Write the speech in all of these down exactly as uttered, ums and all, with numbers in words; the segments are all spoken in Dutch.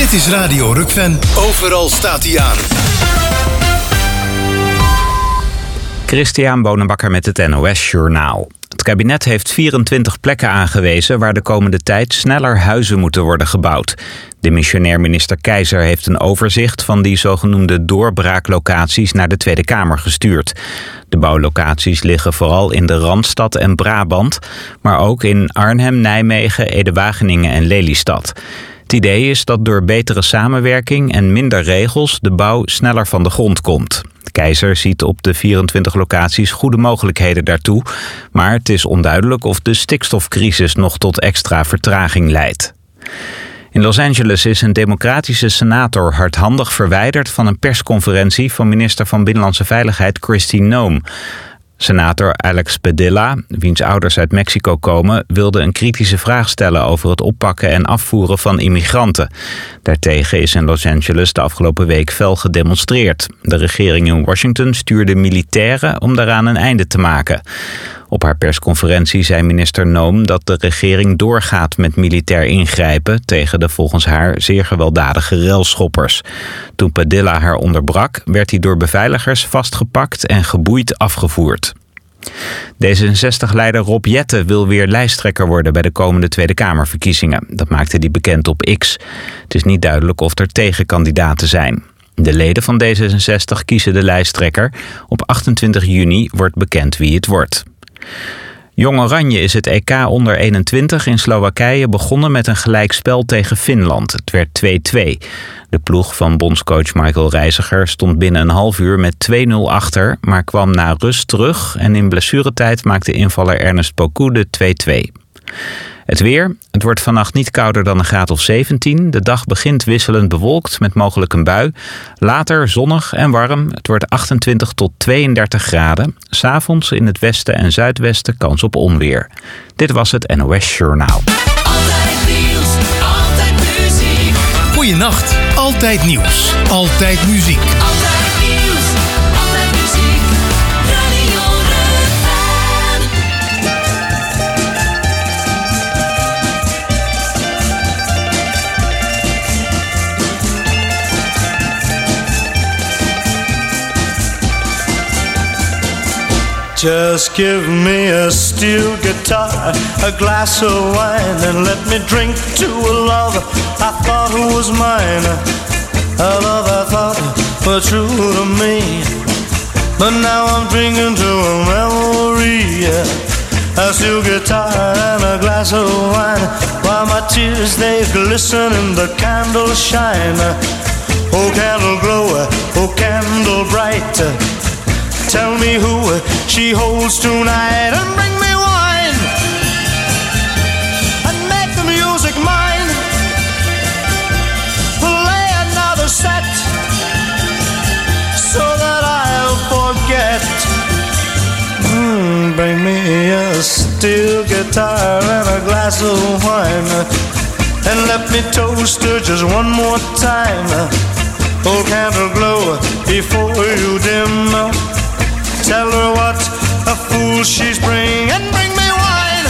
Dit is Radio Rukven. Overal staat hij aan. Christian Bonenbakker met het N O S Journaal. Het kabinet heeft vierentwintig plekken aangewezen waar de komende tijd sneller huizen moeten worden gebouwd. Demissionair minister Keizer heeft een overzicht van die zogenoemde doorbraaklocaties naar de Tweede Kamer gestuurd. De bouwlocaties liggen vooral in de Randstad en Brabant, maar ook in Arnhem, Nijmegen, Ede-Wageningen en Lelystad. Het idee is dat door betere samenwerking en minder regels de bouw sneller van de grond komt. Keizer ziet op de vierentwintig locaties goede mogelijkheden daartoe, maar het is onduidelijk of de stikstofcrisis nog tot extra vertraging leidt. In Los Angeles is een democratische senator hardhandig verwijderd van een persconferentie van minister van Binnenlandse Veiligheid Kristi Noem. Senator Alex Padilla, wiens ouders uit Mexico komen, wilde een kritische vraag stellen over het oppakken en afvoeren van immigranten. Daartegen is in Los Angeles de afgelopen week fel gedemonstreerd. De regering in Washington stuurde militairen om daaraan een einde te maken. Op haar persconferentie zei minister Noem dat de regering doorgaat met militair ingrijpen tegen de volgens haar zeer gewelddadige relschoppers. Toen Padilla haar onderbrak, werd hij door beveiligers vastgepakt en geboeid afgevoerd. D zesenzestig-leider Rob Jetten wil weer lijsttrekker worden bij de komende Tweede Kamerverkiezingen. Dat maakte hij bekend op X. Het is niet duidelijk of er tegenkandidaten zijn. De leden van D zesenzestig kiezen de lijsttrekker. Op achtentwintig juni wordt bekend wie het wordt. Jong Oranje is het E K onder eenentwintig in Slowakije begonnen met een gelijkspel tegen Finland. Het werd twee-twee. De ploeg van bondscoach Michael Reiziger stond binnen een half uur met twee nul achter, maar kwam na rust terug en in blessuretijd maakte invaller Ernest Poku de twee-twee. Het weer. Het wordt vannacht niet kouder dan een graad of zeventien. De dag begint wisselend bewolkt met mogelijk een bui. Later zonnig en warm. Het wordt achtentwintig tot tweeëndertig graden. 'S Avonds in het westen en zuidwesten kans op onweer. Dit was het N O S Journaal. Altijd nieuws, altijd muziek. Goeienacht. Altijd nieuws. Altijd muziek. Altijd nieuws, altijd muziek. Radio Rukven. Just give me a steel guitar, a glass of wine, and let me drink to a love I thought was mine. A love I thought was true to me, but now I'm drinking to a memory. A steel guitar and a glass of wine, while my tears they glisten and the candles shine. Oh candle glow, oh candle bright, tell me who she holds tonight, and bring me wine and make the music mine. Play another set so that I'll forget. Mm, bring me a steel guitar and a glass of wine, and let me toast her just one more time. Oh candle glow before you dim, tell her what a fool she's bring, and bring me wine.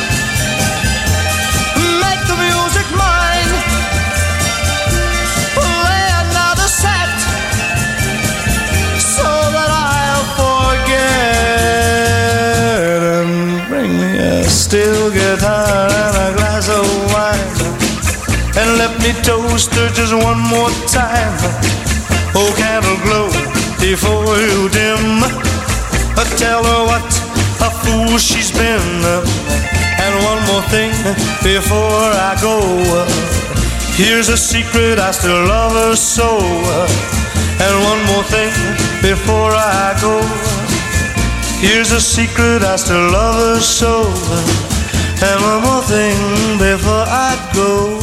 Make the music mine. Play another set so that I'll forget, and bring me a steel guitar and a glass of wine, and let me toast her just one more time. Oh candle glow before you dim, tell her what a fool she's been. And one more thing before I go, here's a secret, I still love her so. And one more thing before I go, here's a secret, I still love her so. And one more thing before I go.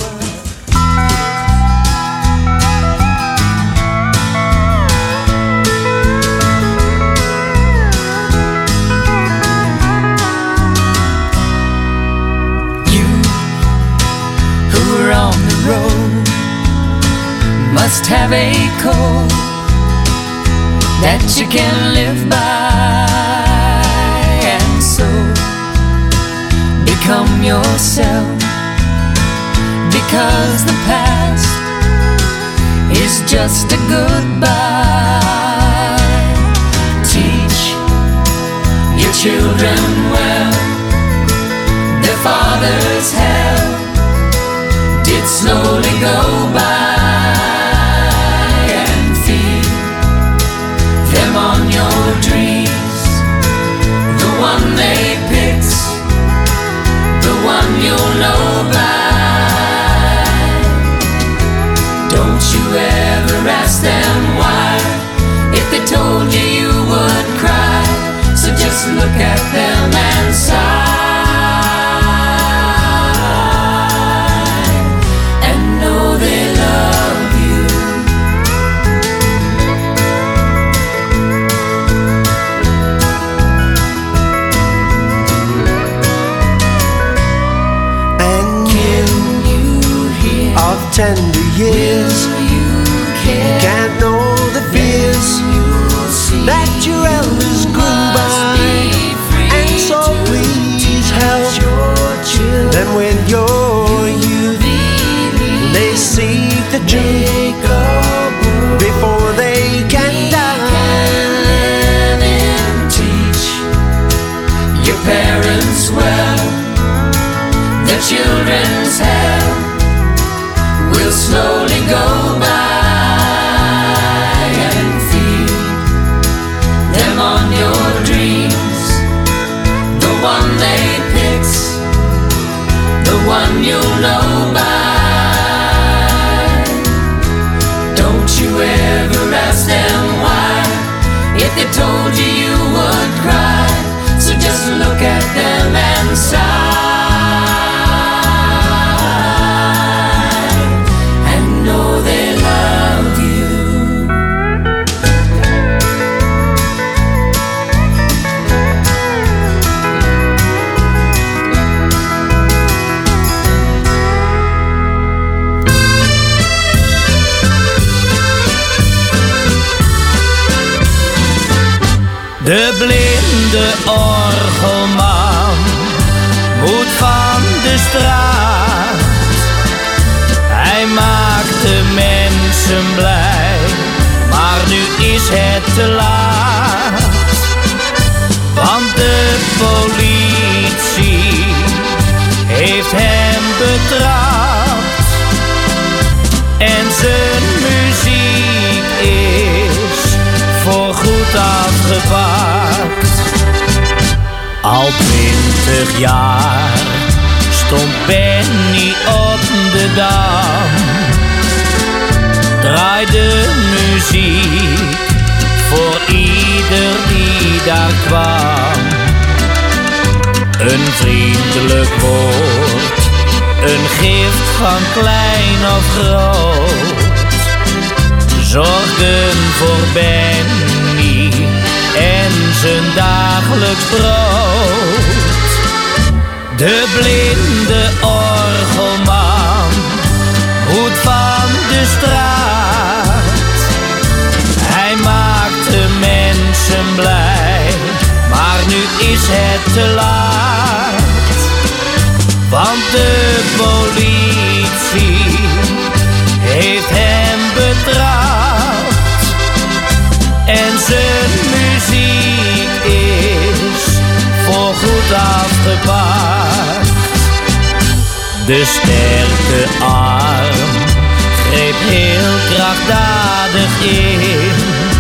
On the road must have a code that you can live by, and so become yourself, because the past is just a goodbye. Teach your children well. Their father's hell did slowly go by. And feed them on your dreams. The one they picked, the one you'll know by. Don't you ever ask them why. If they told you you would cry, so just look at them and sigh, and know they love you. And you of tender years can't know the fears that your elders grew by. And so please help them with your youth. They seek the truth before they can die. And teach your parents well. Their children's hell will slowly go by. And feed them on your dreams. The one they picked, the one you'll know by. Don't you ever ask them why. If they told you you would cry, so just look at them and sigh. De blinde orgelman moet van de straat. Hij maakt de mensen blij, maar nu is het te laat. Want de politie heeft hem betrapt. En zijn muziek is voorgoed afgepakt. Al twintig jaar stond Benny op de dam. Draaide muziek voor ieder die daar kwam. Een vriendelijk woord, een gift van klein of groot, zorgden voor Benny en zijn dagelijks brood. De blinde orgelman moet van de straat. Hij maakt de mensen blij, maar nu is het te laat. Want de politie heeft hem betrapt. En zijn muziek is voorgoed afgepakt. De sterke arm greep heel krachtdadig in.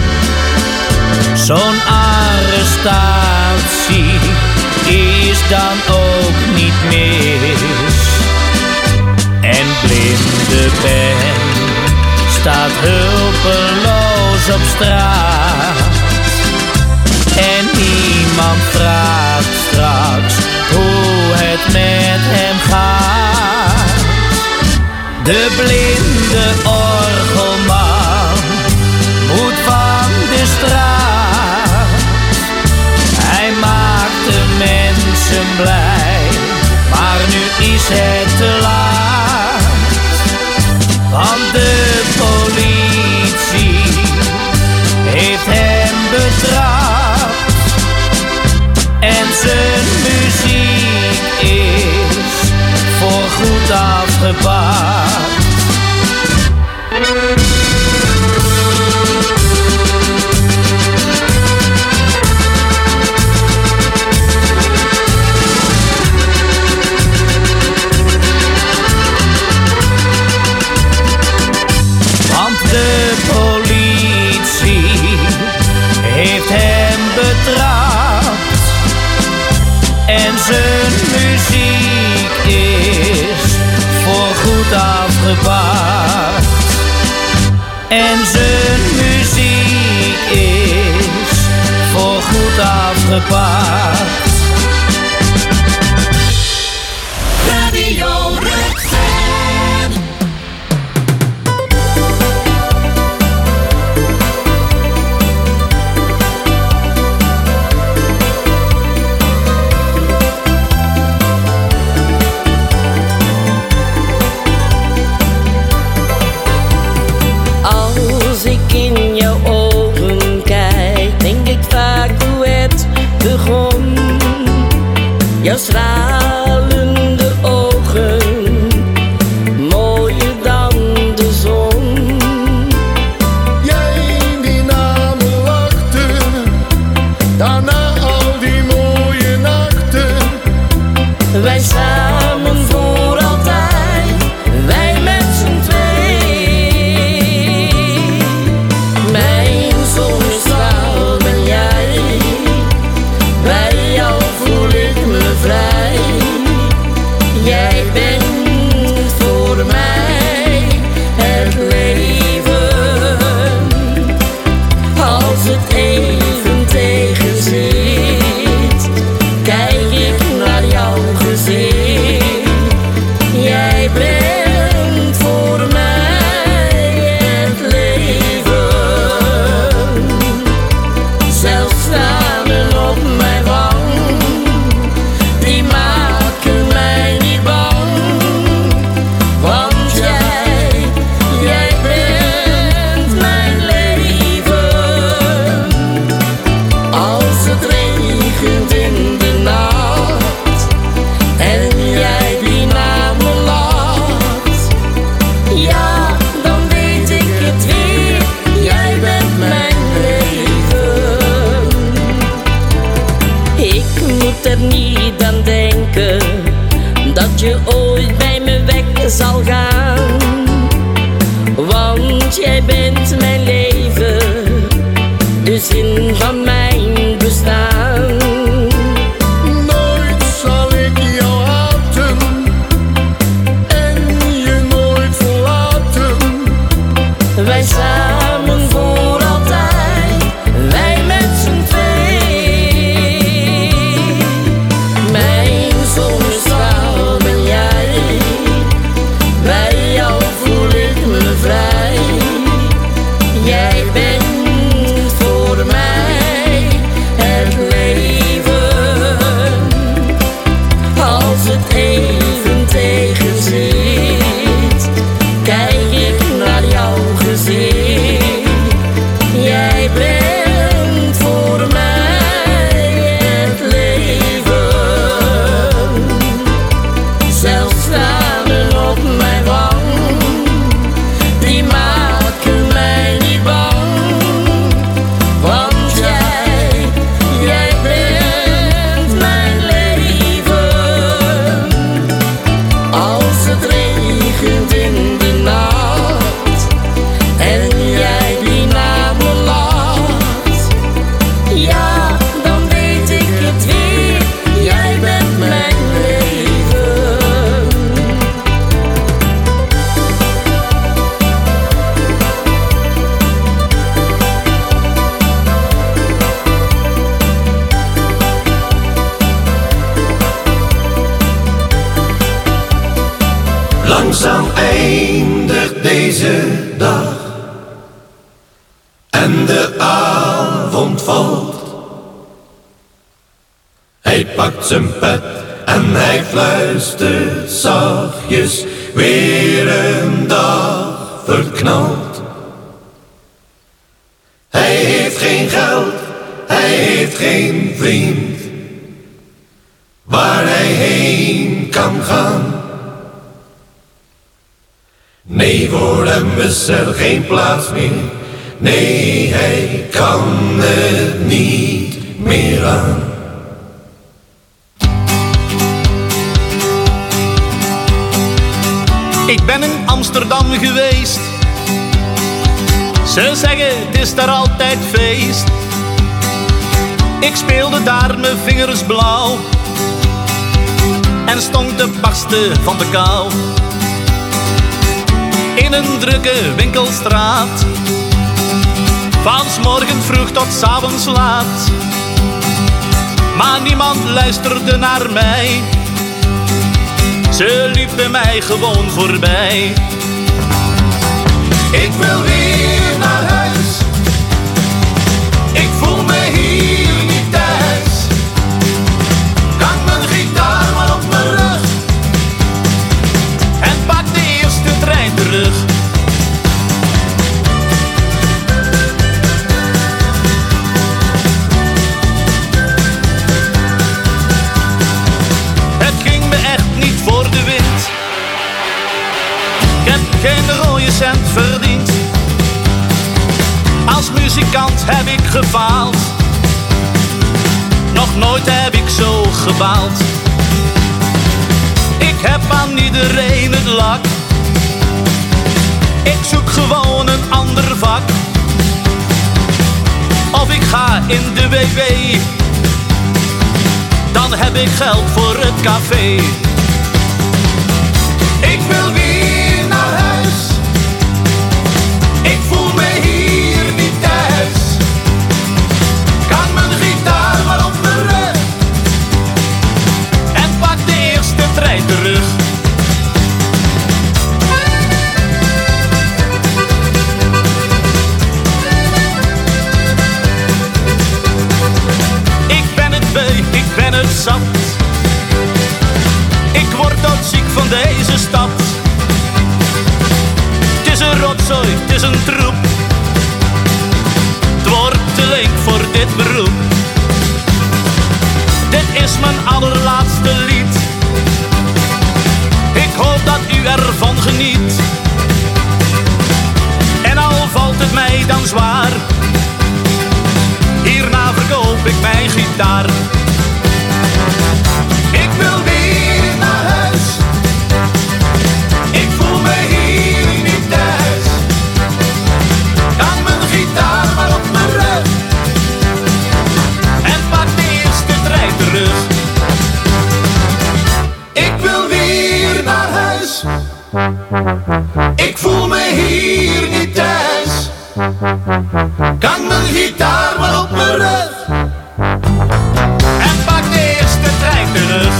Zo'n arrestatie is dan ook niet mis. En blinde Ben staat hulpeloos op straat. En niemand vraagt straks hoe het met hem gaat. De blinde orgelman moet van de straat. Hij maakt de mensen blij, maar nu is het te laat. Want de politie heeft hem betrapt. En zijn muziek is voorgoed afgepakt. En zijn muziek is voorgoed afgepakt. Radio Rutgen. Als ik in jouw ogen kijk, denk ik vaak hoe het begon. Jouw stralende ogen, mooier dan de zon. Jij die naar me lachte, daarna al die mooie nachten. Wij samen voor altijd, wij met z'n twee. Mijn zonnestraal ben jij, bij jou voel ik me vrij. Jij bent voor mij het leven. Als het even tegen zit, kijk ik naar jouw gezicht. Jij bent voor mij het leven. Zelfs tranen op mijn wang, die maken mij niet bang. Want jij, jij bent mijn leven. Als het regent in de nacht en jij die naar me lacht, ja, dan weet ik het weer. Jij bent mijn leven. Ik moet er niet aan denken dat je ooit bij me weg zal gaan. Want jij bent mijn leven, de zin van mijn bestaan. Nooit zal ik jou haten en je nooit verlaten. Wij samen voor altijd, wij met z'n twee. Mijn zonnestraal ben jij, bij jou voel ik me vrij. Jij bent voor mij het leven. Als het even tegen zit, kijk ik naar jouw gezicht. Jij bent voor mij het leven. Zelfs tranen op mijn wang, die maken mij niet bang. Want jij, jij bent mijn leven. Als het regent in de nacht en jij die naar me lacht, ja, dan weet ik het weer. Jij bent mijn leven. Langzaam eindigt deze dag en de avond valt. Hij pakt zijn pet en hij fluistert zachtjes, weer een dag verknald. Hij heeft geen geld, hij heeft geen vriend, waar hij heen kan gaan. Nee, voor hem is er geen plaats meer. Nee, hij kan het niet meer aan. Ik ben in Amsterdam geweest. Ze zeggen het is daar altijd feest. Ik speelde daar mijn vingers blauw en stond te barsten van de kou. in een drukke winkelstraat. Van 's morgens vroeg tot 's avonds laat. Maar niemand luisterde naar mij. Ze liepen mij gewoon voorbij. Ik wil weer naar huis. Ik voel me hier niet thuis. Kan mijn gitaar maar op mijn rug. En pak de eerste trein terug. Het ging me echt niet voor de wind. Ik heb geen rode cent verdiend. Als muzikant heb ik gefaald. Nog nooit heb ik zo gebaald. Ik heb aan iedereen het lak. Ik zoek gewoon een ander vak. Of ik ga in de W W. Dan heb ik geld voor het café. Ik wil weer naar huis. Ik voel me hier niet thuis. Kan mijn gitaar maar op mijn rug. En pak de eerste trein terug. Ik ben het beu, ik ben het zat. Ik word doodziek van deze stad. Het is een rotzooi, het is een troep. Het wordt te leuk voor dit beroep. Dit is mijn allerlaatste lied. Ik hoop dat u ervan geniet. En al valt het mij dan zwaar, hierna verkoop ik mijn gitaar. Ik wil weer naar huis. Ik voel me hier niet thuis. Kan mijn gitaar maar op mijn rug. En pak de eerste trein terug. Ik wil weer naar huis. Ik voel me hier niet thuis. Kan mijn gitaar maar op mijn rug. En pak de eerste trein terug.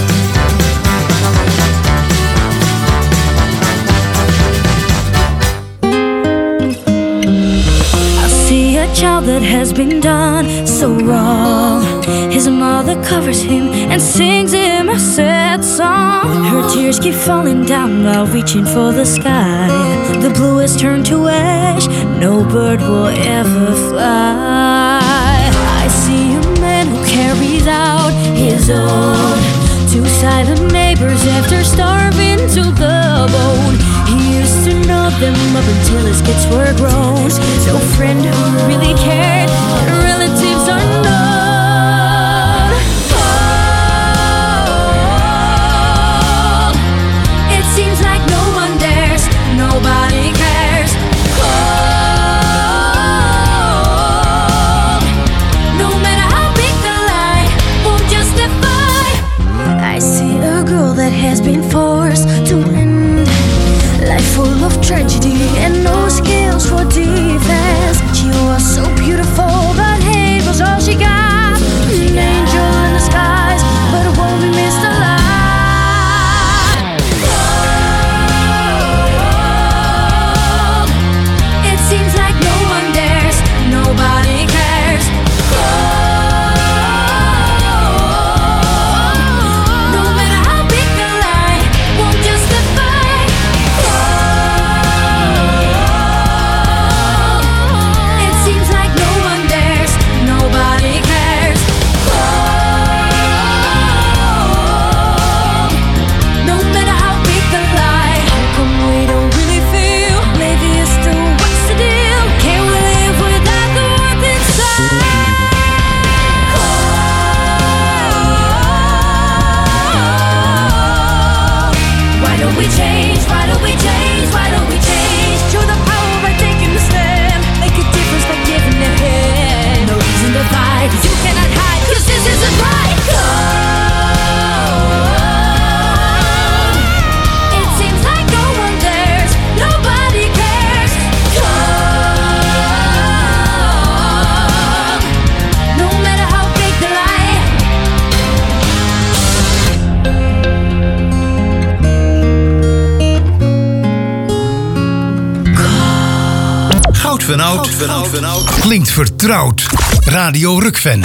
I see a child that has been done so wrong. His mother covers him and sings him a sad song. Her tears keep falling down while reaching for the sky. The blue has turned to ash, no bird will ever fly. I see a man who carries out his own. Two silent neighbors after starving to the bone. He used to know them up until his kids were grown. No friend who really cared, relatives unknown. Cold. It seems like no one dares, nobody cares. Cold. No matter how big the lie, won't justify. I see a girl that has been forced to end life full of tragedy and no skills for defense. She Goud van Oud klinkt vertrouwd. Radio Rukven.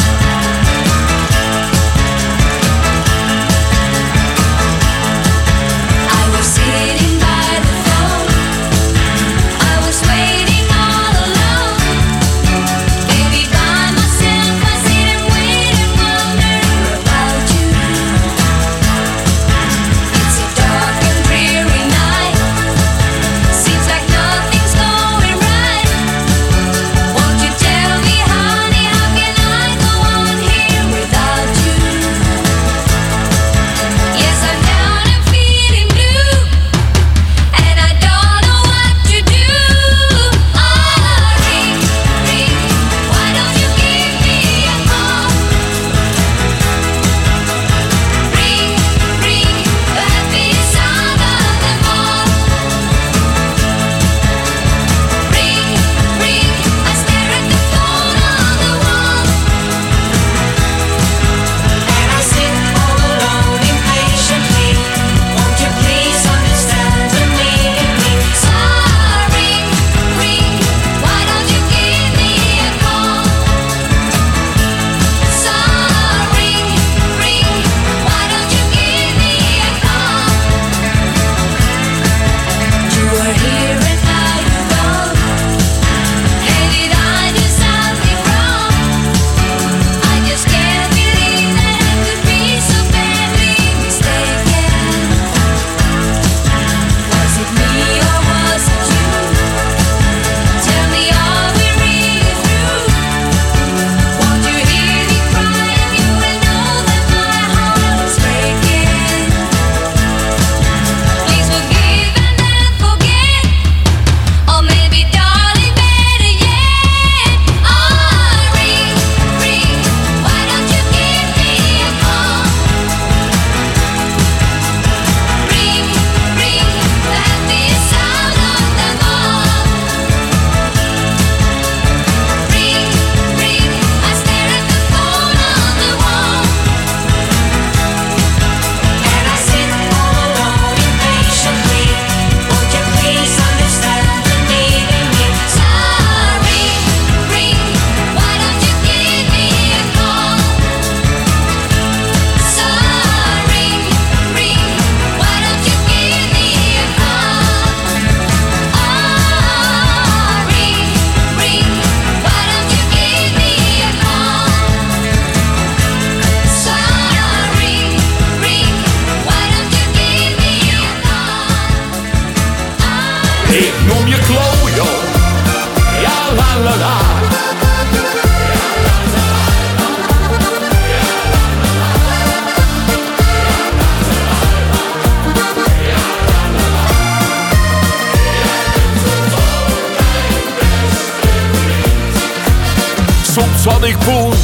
Soms had ik poen,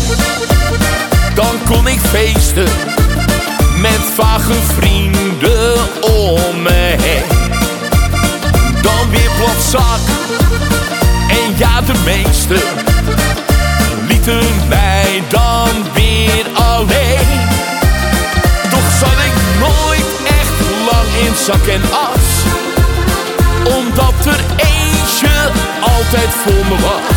dan kon ik feesten met vage vrienden om me heen. Dan weer plat zak en ja, de meesten lieten mij dan weer alleen. Toch zat ik nooit echt lang in zak en as, omdat er eentje altijd voor me was.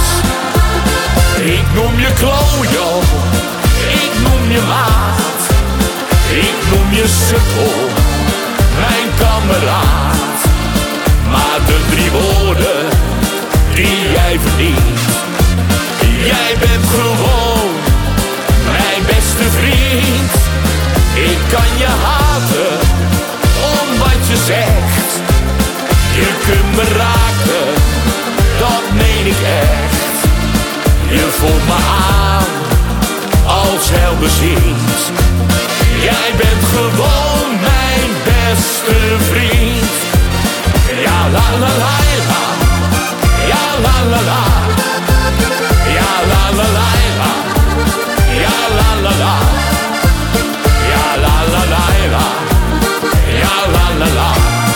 Ik noem je klojo, ik noem je maat, ik noem je sukkel, mijn kameraad. Maar de drie woorden die jij verdient, jij bent gewoon mijn beste vriend. Ik kan je haten om wat je zegt, je kunt me raken, dat meen ik echt. Je voelt me aan als helderziend. Jij bent gewoon mijn beste vriend. Ja la la la la, ja la la la, ja la la la la, ja la la la, ja la la la la, ja la la la.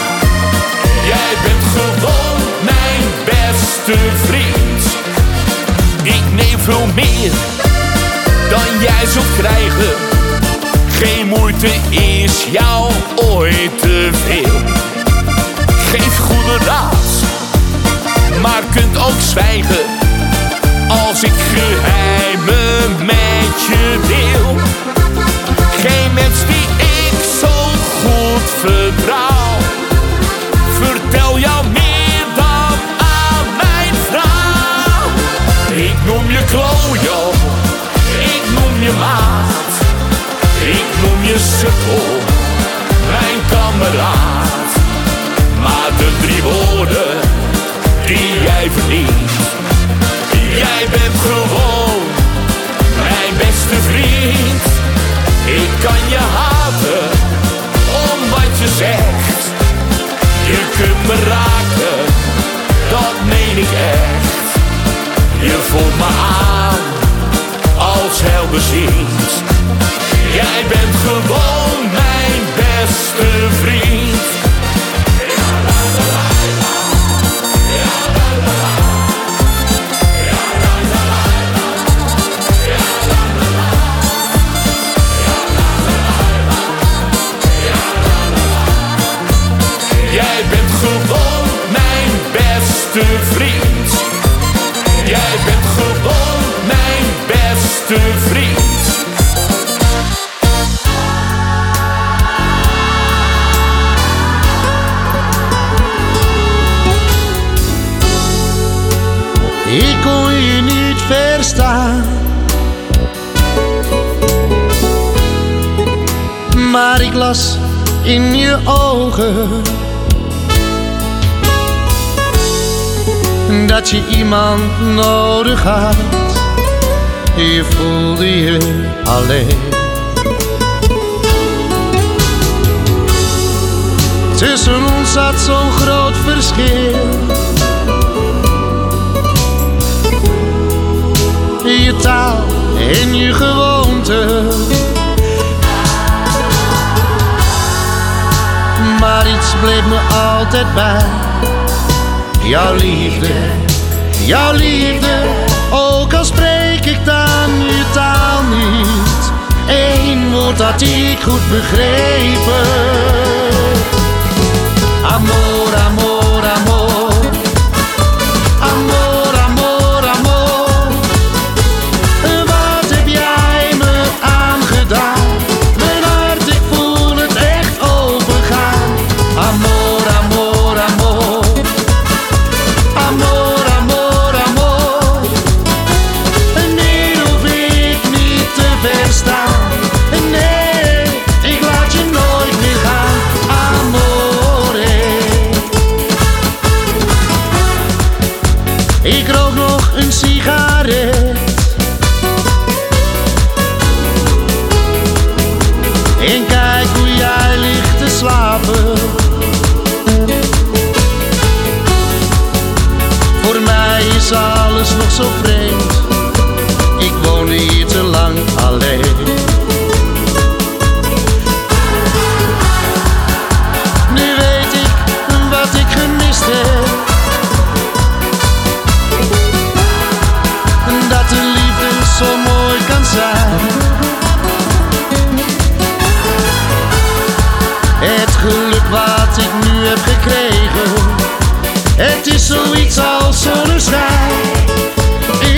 Jij bent gewoon mijn beste vriend. Ik neem veel meer dan jij zult krijgen. Geen moeite is jou ooit te veel. Geef goede raad, maar kunt ook zwijgen als ik geheimen met je deel. Geen mens die ik zo goed vertrouw vertel jou meer dan aan mijn vrouw. Ik noem je klojo, ik noem je maat, ik noem je sukkel, mijn kameraad. Maar de drie woorden die jij verdient, jij bent gewoon mijn beste vriend. Ik kan je haten om wat je zegt, je kunt me raken, dat meen ik echt. Je voelt me aan als helderziend. Jij bent gewoon mijn beste vriend. Jij bent gewoon mijn beste vriend. Jij bent gewoon mijn beste vriend. Ik kon je niet verstaan, maar ik las in je ogen dat je iemand nodig had. Je voelde je alleen. Tussen ons zat zo'n groot verschil. Je taal en je gewoonte. Maar iets bleef me altijd bij. Jouw liefde, jouw liefde. Ook al spreek ik dan je taal niet. Eén woord had ik goed begrepen. Amor, amor, amor. Amor, amor, amor. Wat heb jij me aangedaan? Mijn hart, ik voel het echt overgaan. Amor, amor, amor. Amor, amor, amor. Nee, hoef ik niet te verstaan. Nee, ik laat je nooit meer gaan. Amore. Ik rook nog een sigaret en kijk hoe jij ligt te slapen. Voor mij is alles nog zo vreemd. Ik woon hier te lang alleen. Nu weet ik wat ik gemist heb. Dat de liefde zo mooi kan zijn. Het geluk wat ik nu heb gekregen, het is zoiets als zonneschijn.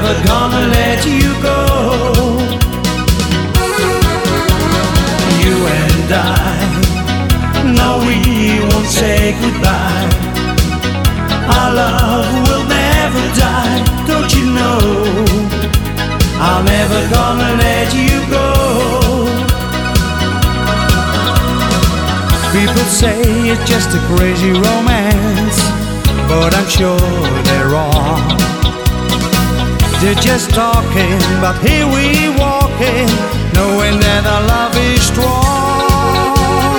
never gonna let you go. You and I, no, we won't say goodbye. Our love will never die, don't you know? I'm never gonna let you go. People say it's just a crazy romance, but I'm sure they're wrong. They're just talking, but here we walking, knowing that our love is strong.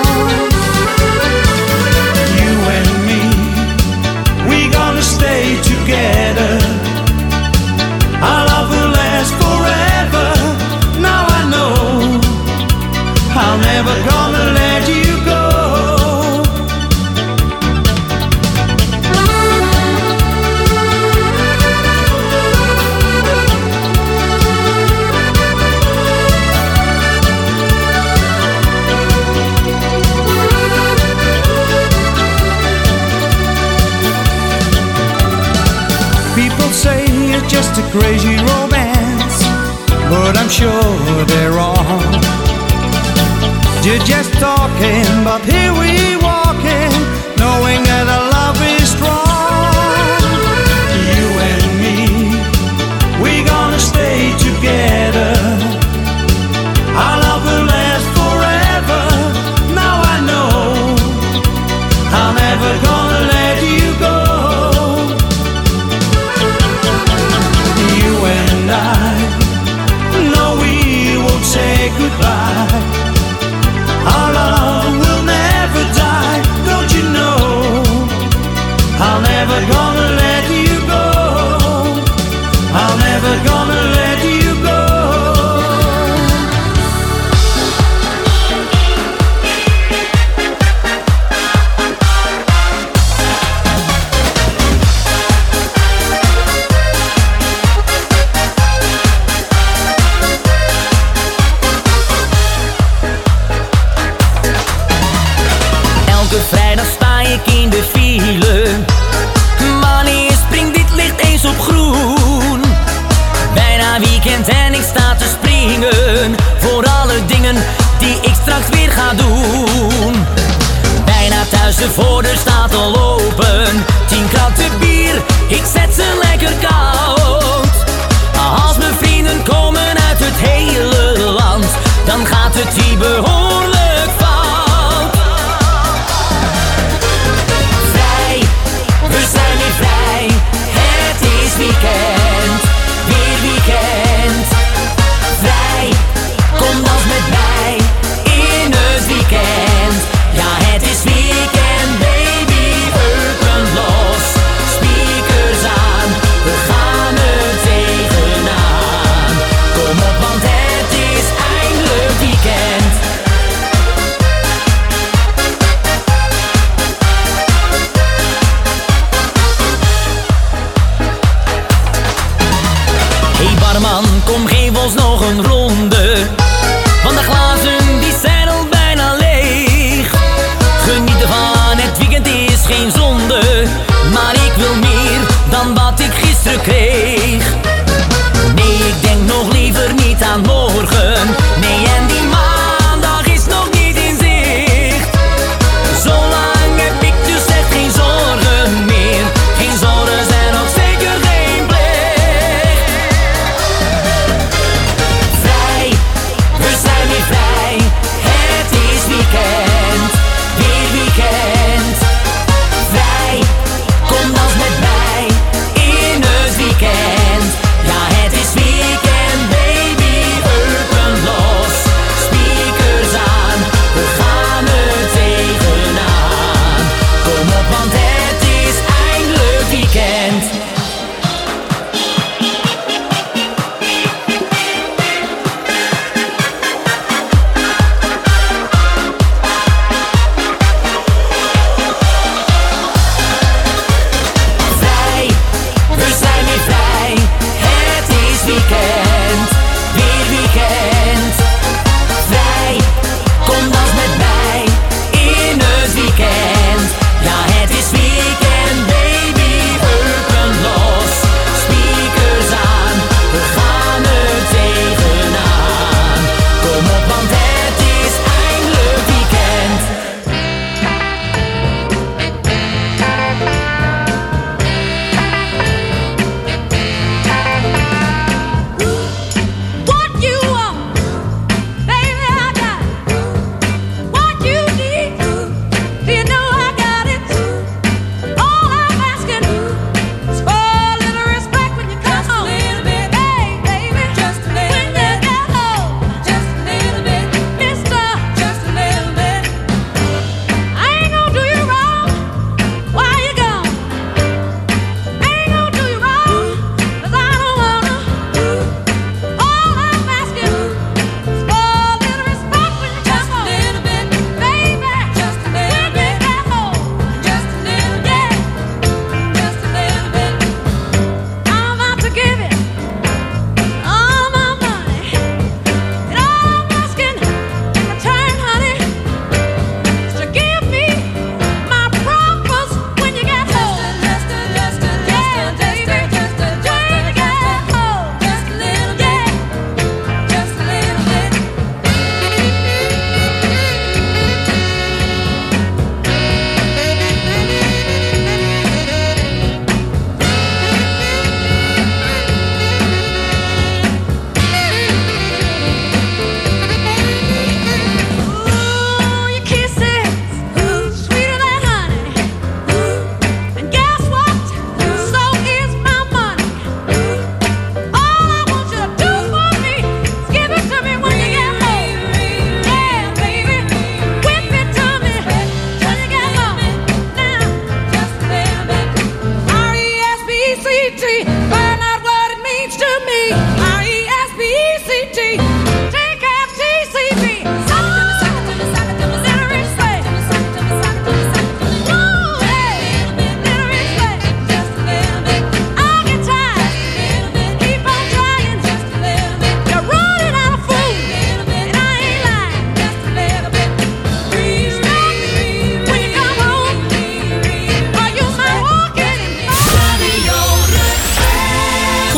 You and me, we gonna stay together. Our love will last forever. Now I know I'm never gonna let you go. Say it's just a crazy romance, but I'm sure they're wrong. You're just talking, but here we walking, knowing that our love is strong. You and me, we gonna stay together. Our love will last forever. Now I know I'm never gonna let you go. Say goodbye. Our love will never die, don't you know? I'm never gonna let you go. I'm never gonna let you go. Vrijdag sta ik in de file. Wanneer springt dit licht eens op groen? Bijna weekend en ik sta te springen voor alle dingen die ik straks weer ga doen. Bijna thuis, de voordeur staat al open. Tien kratten bier, ik zet ze lekker koud. Als mijn vrienden komen uit het hele land, dan gaat het hier behoorlijk fout. We zijn weer vrij, het is weekend, weer weekend. Vrij, kom dans met mij in het weekend. Ja, het is weekend, baby, heupen los, speakers aan, we gaan er tegenaan. Kom op, want het is eindelijk weekend. Man, kom geef ons nog een ronde, want de glazen die zijn al bijna leeg. Geniet ervan, het weekend is geen zonde, maar ik wil meer dan wat ik gisteren kreeg. Nee, ik denk nog liever niet aan morgen, nee, en die maandag is nog niet in zicht. Zolang heb ik dus echt geen zorgen meer, geen zorgen zijn nog zeker geen plicht. Vrij, het is weekend, weer weekend. Vrij, kom dans met mij in het weekend.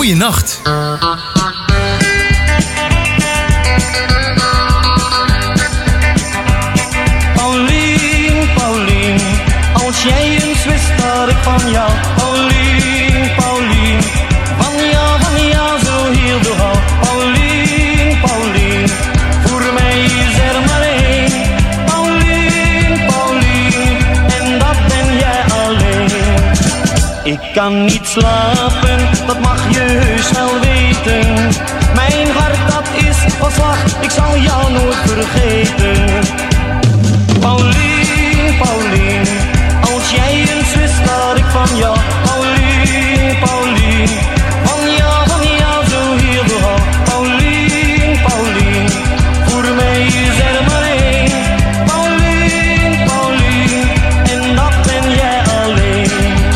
Goeienacht. Paulien, Paulien, als jij eens wist dat ik van jou, Paulien, Paulien, van jou, van jou zo heel de hou. Paulien, Paulien, voor mij is er maar één. Paulien, Paulien, en dat ben jij alleen. Ik kan niet slapen, dat mag je heus wel weten. Mijn hart dat is van slag, ik zal jou nooit vergeten. Paulien, Paulien, als jij eens wist dat ik van jou, Paulien, Paulien, van jou, van jou zo heel veel hou. Paulien, Paulien, voor mij is er maar één. Paulien, Paulien, en dat ben jij alleen.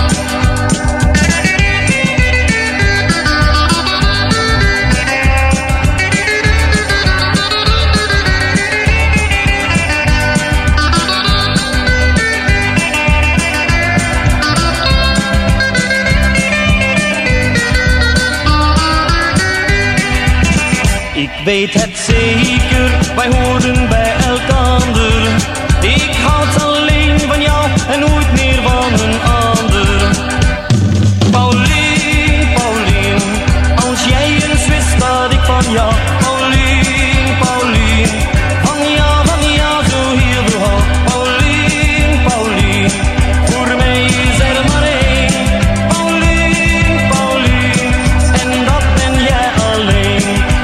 Ik weet het zeker, wij horen bij elkander. Ik houd alleen van jou en nooit meer van een ander. Paulien, Paulien, als jij eens wist dat ik van jou, Paulien, Paulien, van jou, van jou zo heel veel hou. Paulien, Paulien, voor mij is er maar één. Paulien, Paulien, en dat ben jij alleen.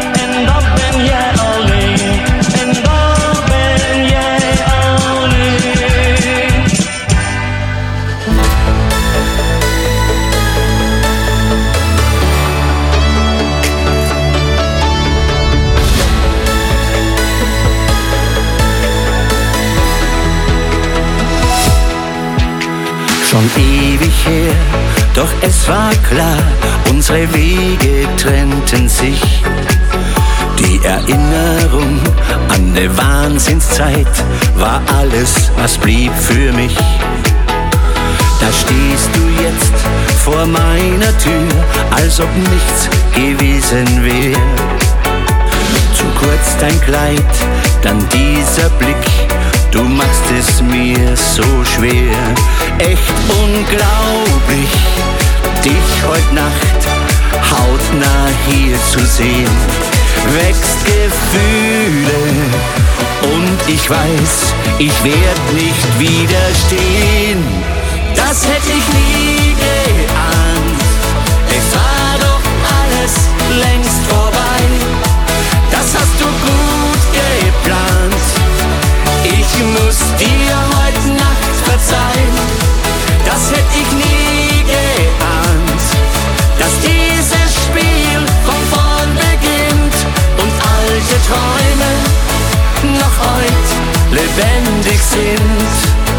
Schon ewig her, doch es war klar, unsere Wege trennten sich. Die Erinnerung an eine Wahnsinnszeit war alles, was blieb für mich. Da stehst du jetzt vor meiner Tür, als ob nichts gewesen wäre. Zu kurz dein Kleid, dann dieser Blick, du machst es mir so schwer. Echt unglaublich, dich heut Nacht hautnah hier zu sehen. Wächst Gefühle und ich weiß, ich werd nicht widerstehen. Das hätte ich nie geahnt, es war doch alles längst vorbei. Das hast du gut geplant, ich muss dir heute Nacht verzeihen. Das hätte ich nie geahnt, dass dieses Spiel von vorn beginnt und alte Träume noch heut lebendig sind.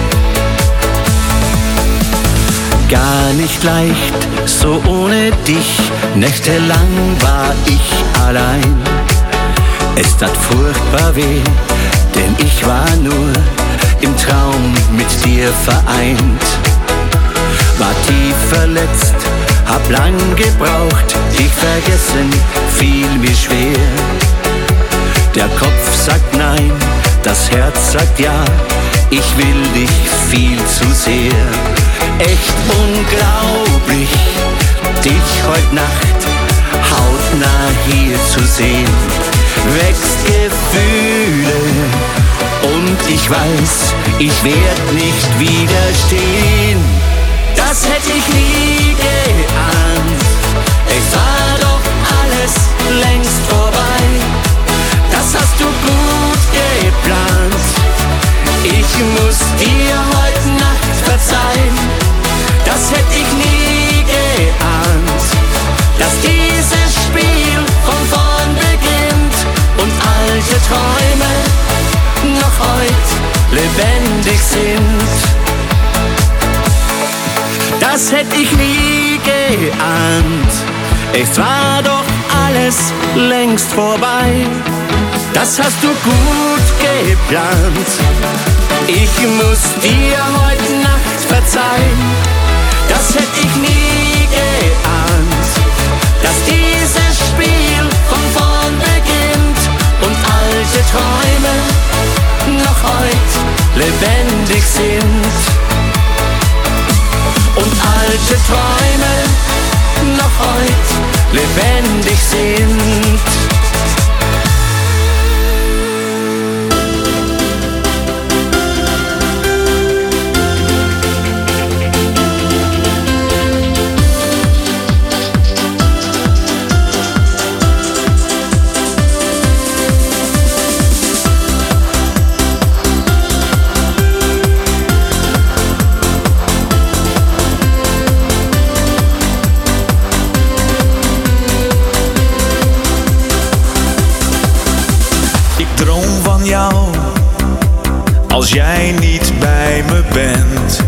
Gar nicht leicht, so ohne dich, nächtelang war ich allein. Es tat furchtbar weh, denn ich war nur im Traum mit dir vereint. War tief verletzt, hab lang gebraucht, dich vergessen fiel mir schwer. Der Kopf sagt nein, das Herz sagt ja, ich will dich viel zu sehr. Echt unglaublich, dich heut Nacht hautnah hier zu sehen. Wächst Gefühle und ich weiß, ich werd nicht widerstehen. Das hätte ich nie geahnt, es war doch alles längst vorbei. Das hast du gut geplant, ich muss dir heute Nacht verzeihen. Das hätte ich nie geahnt, dass dieses Spiel von vorn beginnt und alte Träume noch heut lebendig sind. Das hätte ich nie geahnt, es war doch alles längst vorbei. Das hast du gut geplant, ich muss dir heute Nacht verzeihen. Das hätte ich nie geahnt, dass die ooit lebendig sind. Als jij niet bij me bent,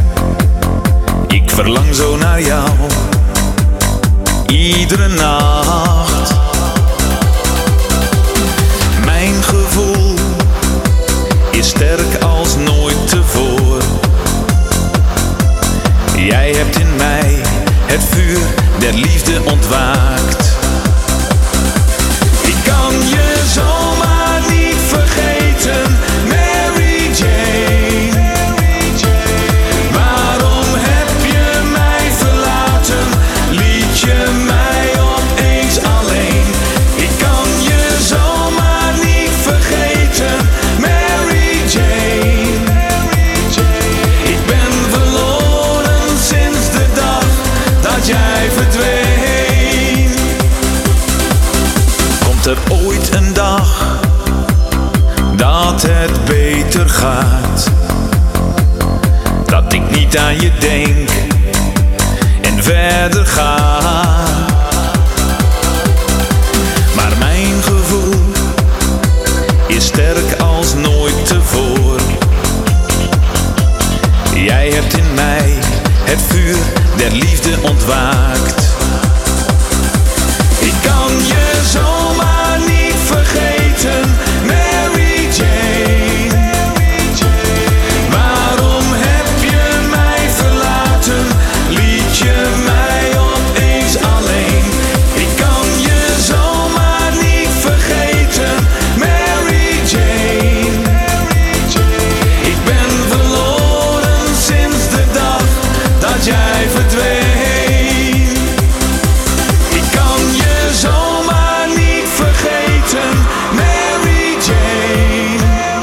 ik verlang zo naar jou, iedere nacht. Mijn gevoel is sterk als nooit tevoren. Jij hebt in mij het vuur der liefde ontwaakt. Ik kan je zomaar niet vergeten, Mary Jane. Waarom heb je mij verlaten? Liet je mij opeens alleen? Ik kan je zomaar niet vergeten, Mary Jane. Ik ben verloren sinds de dag dat jij verdween. Komt er ooit een dag dat het beter gaat, dat ik niet aan je denk en verder ga? Maar mijn gevoel is sterk als nooit tevoren. Jij hebt in mij het vuur der liefde ontwaakt. Ik kan je zomaar niet vergeten, Mary Jane. Waarom heb je mij verlaten? Liet je mij opeens alleen? Ik kan je zomaar niet vergeten, Mary Jane. Ik ben verloren sinds de dag dat jij verdween. Ik kan je zomaar niet vergeten, Mary Jane.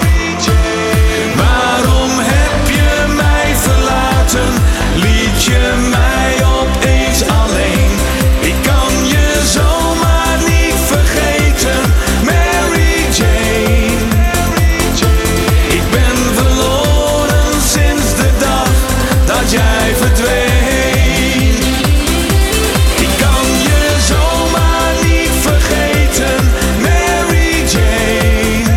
Waarom heb je mij verlaten? Liet je mij opeens alleen? Ik kan je zomaar niet vergeten, Mary Jane. Ik ben verloren sinds de dag dat jij verdween. Ik kan je zomaar niet vergeten, Mary Jane.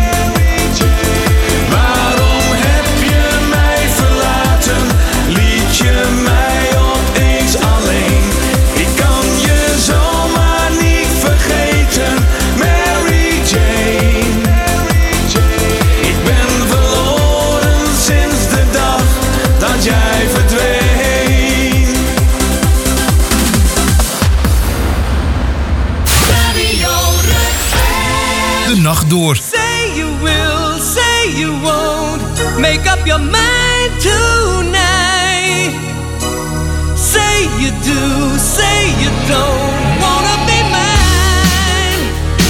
Waarom heb je mij verlaten? Liet je mij opeens alleen? Ik kan je zomaar niet vergeten, Mary Jane. Ik ben verloren sinds de dag dat jij verdween. De nacht door. Say you will, say you won't. Make up your mind tonight. Say you do, say you don't wanna be mine.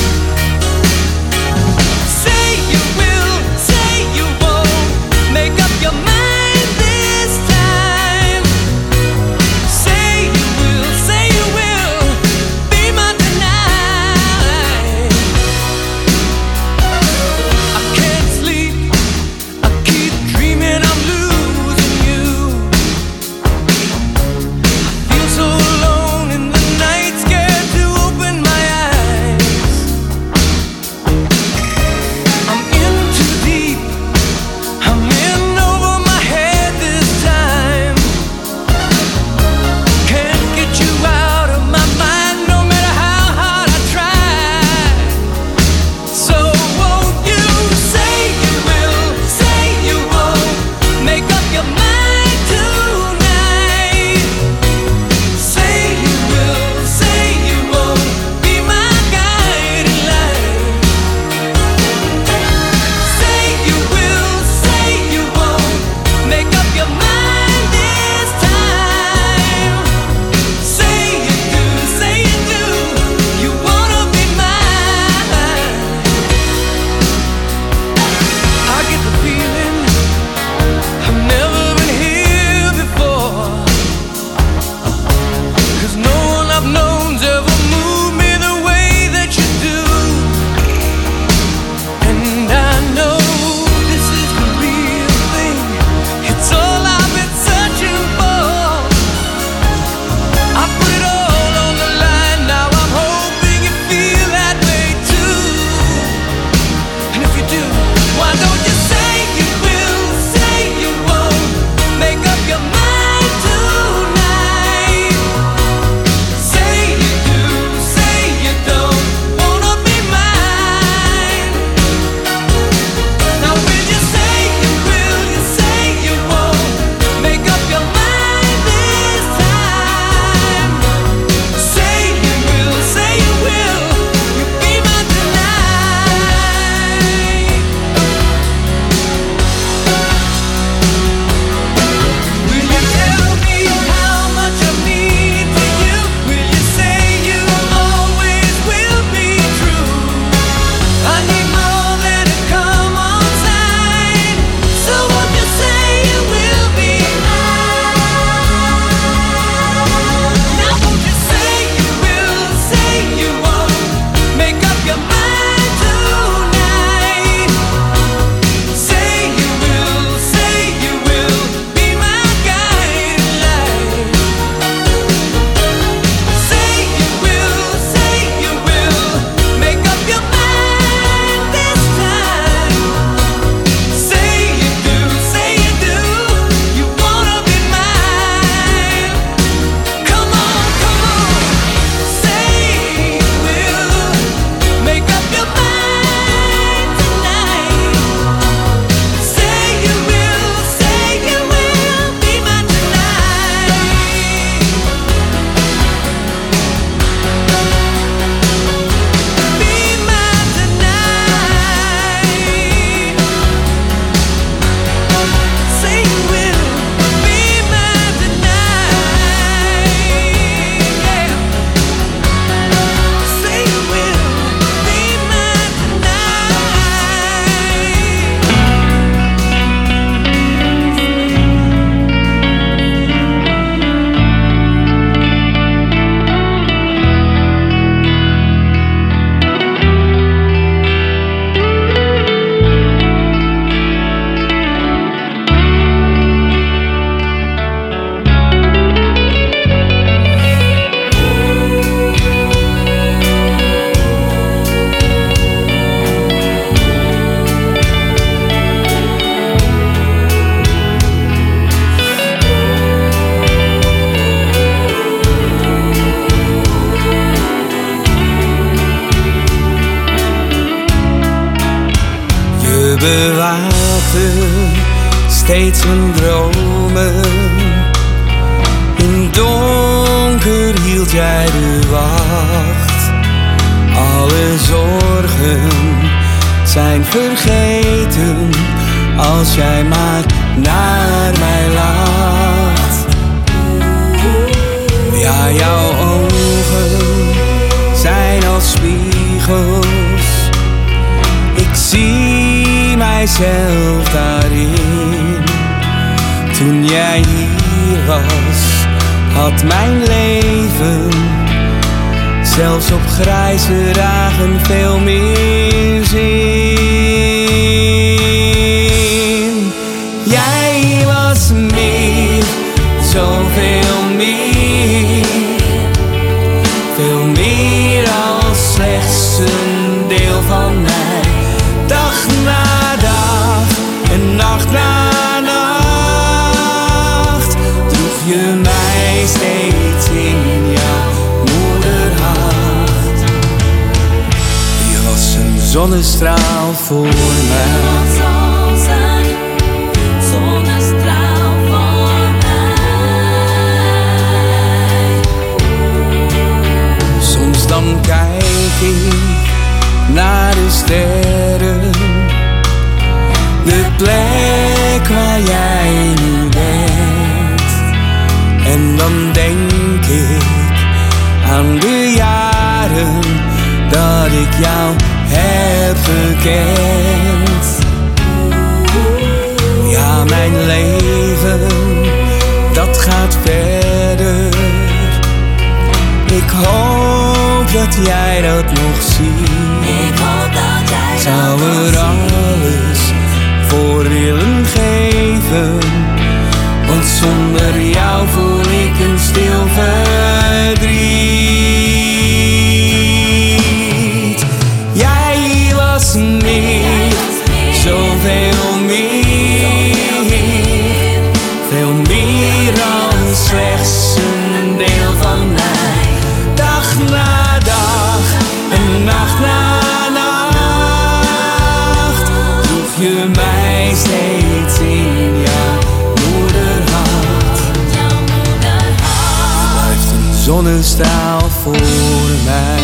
Say you will, say you won't. Make up your mind this time. Say you will, say you will. Be my tonight. I can't sleep. I keep dreaming I'm losing you. I feel so alone in the nights bewaakte steeds mijn dromen. In donker hield jij de wacht. Alle zorgen zijn vergeten als jij maar naar mij lacht. Ja, jouw ogen zijn als spiegels. Ik zie mijzelf daarin. Toen jij hier was, had mijn leven zelfs op grijze dagen veel meer zin. Jij was meer, zoveel meer. Veel meer als slechts een deel van mij. Dag na dag en nacht na nacht droeg je mij steeds in jouw moederhart. Je was een zonnestraal voor mij. Dan kijk ik naar de sterren, de plek waar jij nu bent. En dan denk ik aan de jaren dat ik jou heb gekend. Ja, mijn leven, dat gaat verder. Ik hoop dat jij dat nog ziet. Ik hoop dat jij zou dat er alles voor willen geven. Want zonder jou voel ik een stil verdriet. Jij was meer, zoveel meer. Veel meer dan slechts een deel van mij. Dag na dag en nacht na nacht droeg je mij steeds in jouw moederhart. Blijft een zonnestraal voor mij.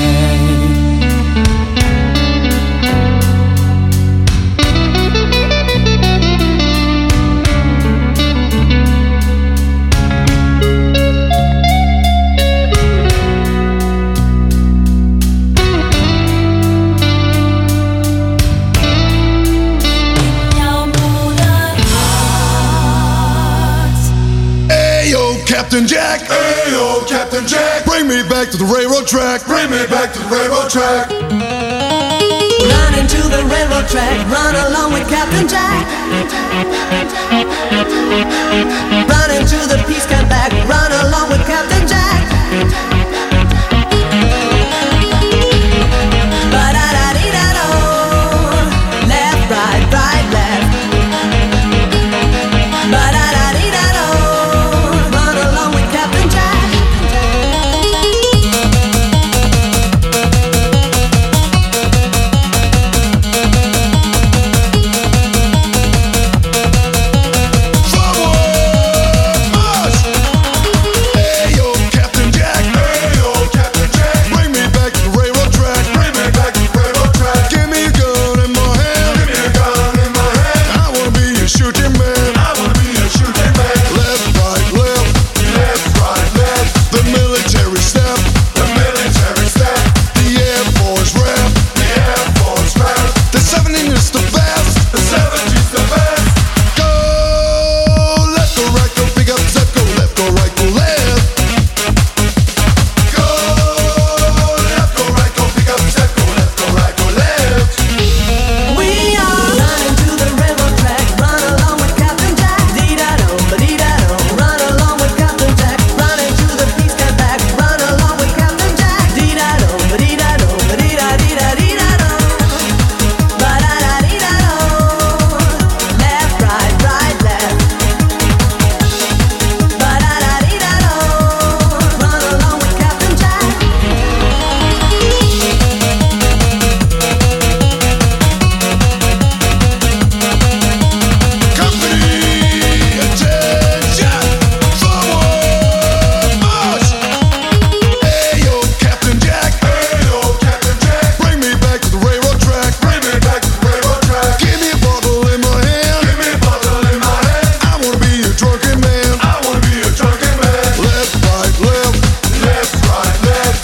Captain Jack, hey yo, Captain Jack, bring me back to the railroad track, bring me back to the railroad track. Run into the railroad track, run along with Captain Jack. Run into the peace camp back, run along with Captain Jack. Ba-da-da-dee-da-do, left, right, right, left. Ba-da-da-dee-da-do.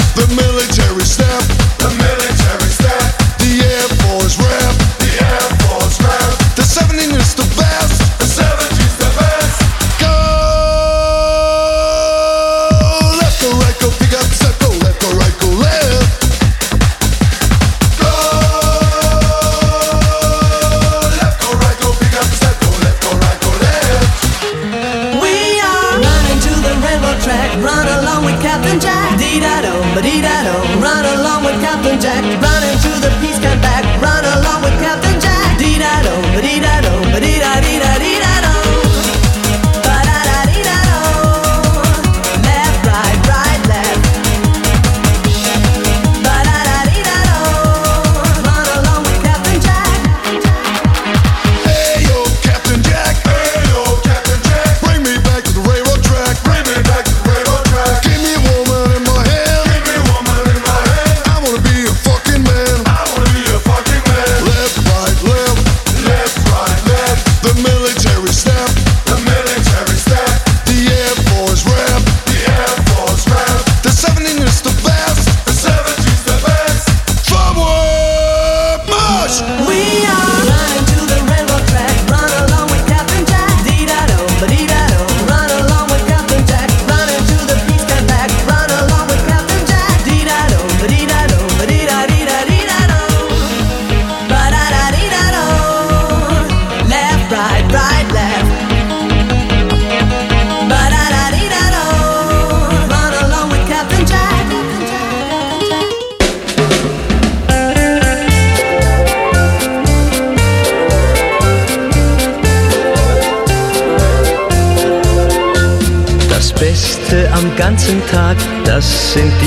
The military step, the military step. The Air Force rep, the Air Force rep. The seventeen is the best, the seventeen's the best. Go left, go right, go pick up, step, go left, go right, go left. Go left, go right, go pick up, step, go left, go right, go left. We are running to the railroad track. Run along with Captain Jack. Dee-da-do, ba-dee-da-do. Run along with Captain Jack. Running to the peace camp back. Run along with Captain Jack. Dee-da-do, ba-dee-da-do, ba-dee-da-dee-da-dee-da-do. Ba-da-da-dee-da-do. Left, right, right, left. Ba-da-da-dee-da-do. Run along with Captain Jack. Hey yo, Captain Jack. Hey yo, Captain Jack. Bring me back to the railroad track. Bring me back to the railroad track. Give me a woman in my hand. Give me a woman in my hand. I wanna be a fucking man. I wanna be a fucking man. Left, right, left. Left, right, left. The military step. The military step. The Air Force rep. The Air Force rep. The seventeen is the best. The seventeen's the best. Forward march. We are running to the railroad track. Run along with Captain Jack. Dee-da-do, ba-dee-da-do. Run along with Captain Jack. Running to the peace camp back. Run along with Captain Jack. Dee-da-do, ba-dee-da-do, ba-dee-da-dee-da-dee-da-do. Ba-da-da-dee-da-do. Left, right, right, left. Ba-da-da-dee-da-do. Run along with Captain Jack. Das Beste am ganzen Tag, das sind die